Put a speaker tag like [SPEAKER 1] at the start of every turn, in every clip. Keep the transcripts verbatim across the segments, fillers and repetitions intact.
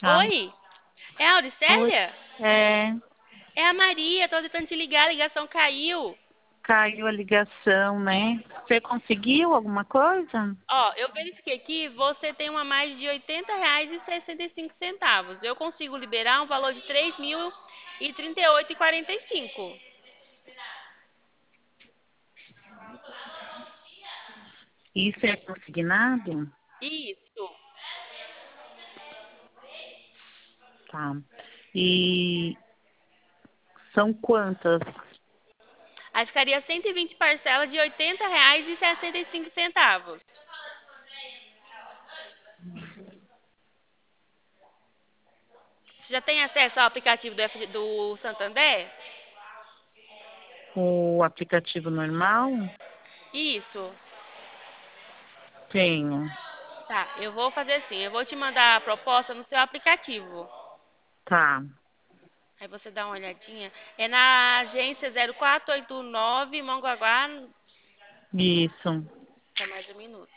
[SPEAKER 1] Ah,
[SPEAKER 2] Oi, é a
[SPEAKER 1] oi.
[SPEAKER 2] Auricélia?
[SPEAKER 1] É,
[SPEAKER 2] É a Maria, tô tentando te ligar, a ligação caiu.
[SPEAKER 1] caiu a ligação, né? Você conseguiu alguma coisa?
[SPEAKER 2] Ó, eu verifiquei aqui, você tem uma mais de oitenta reais e sessenta e cinco centavos. Eu consigo liberar um valor de três mil e trinta e oito e quarenta e cinco.
[SPEAKER 1] Isso é consignado?
[SPEAKER 2] Isso.
[SPEAKER 1] Tá. E são quantas?
[SPEAKER 2] Aí ficaria cento e vinte parcelas de oitenta reais e sessenta e cinco centavos. Você já tem acesso ao aplicativo do, F- do Santander?
[SPEAKER 1] O aplicativo normal?
[SPEAKER 2] Isso.
[SPEAKER 1] Tenho.
[SPEAKER 2] Tá, eu vou fazer assim, eu vou te mandar a proposta no seu aplicativo.
[SPEAKER 1] Tá.
[SPEAKER 2] Aí você dá uma olhadinha. É na agência zero quatro oito nove, Mongaguá.
[SPEAKER 1] Isso.
[SPEAKER 2] Só mais um minuto.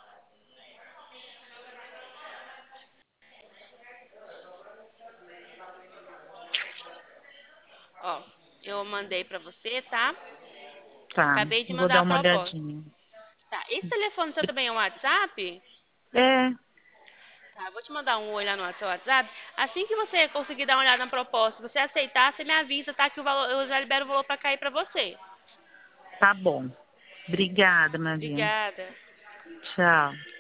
[SPEAKER 2] Ó, eu mandei pra você, tá?
[SPEAKER 1] Tá.
[SPEAKER 2] Acabei de
[SPEAKER 1] Vou
[SPEAKER 2] mandar
[SPEAKER 1] dar
[SPEAKER 2] a
[SPEAKER 1] uma
[SPEAKER 2] proposta.
[SPEAKER 1] olhadinha.
[SPEAKER 2] Tá, esse telefone seu também é um WhatsApp?
[SPEAKER 1] É,
[SPEAKER 2] Tá, eu vou te mandar um oi lá no seu WhatsApp. Assim que você conseguir dar uma olhada na proposta, se você aceitar, você me avisa, tá? Que o valor, eu já libero o valor pra cair pra você.
[SPEAKER 1] tá bom. Obrigada, Maria.
[SPEAKER 2] Obrigada.
[SPEAKER 1] Tchau.